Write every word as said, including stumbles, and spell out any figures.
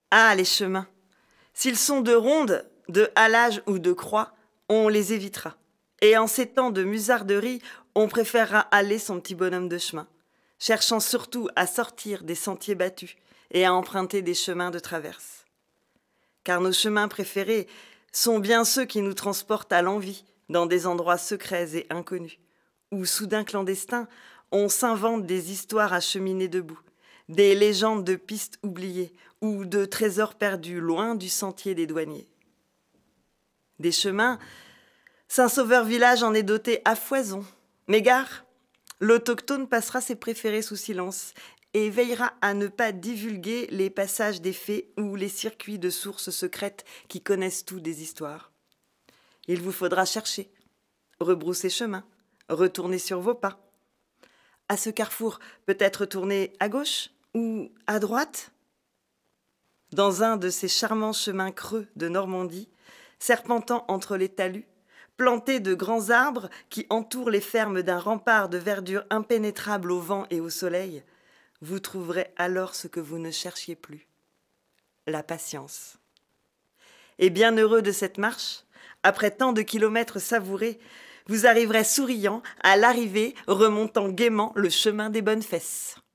Ah, les chemins! S'ils sont de ronde, de halage ou de croix, on les évitera. Et en ces temps de musarderie, on préférera aller son petit bonhomme de chemin, cherchant surtout à sortir des sentiers battus et à emprunter des chemins de traverse. Car nos chemins préférés sont bien ceux qui nous transportent à l'envi, dans des endroits secrets et inconnus, où, soudain clandestins, on s'invente des histoires à cheminer debout, des légendes de pistes oubliées ou de trésors perdus loin du sentier des douaniers. Des chemins, Saint-Sauveur-Village en est doté à foison. Mais gare, l'autochtone passera ses préférés sous silence et veillera à ne pas divulguer les passages des fées ou les circuits de sources secrètes qui connaissent tout des histoires. Il vous faudra chercher, rebrousser chemin, retourner sur vos pas. À ce carrefour, peut-être tourner à gauche ou à droite ? Dans un de ces charmants chemins creux de Normandie, serpentant entre les talus, plantés de grands arbres qui entourent les fermes d'un rempart de verdure impénétrable au vent et au soleil, vous trouverez alors ce que vous ne cherchiez plus, la patience. Et bien heureux de cette marche, après tant de kilomètres savourés, vous arriverez souriant à l'arrivée, remontant gaiement le chemin des bonnes fesses.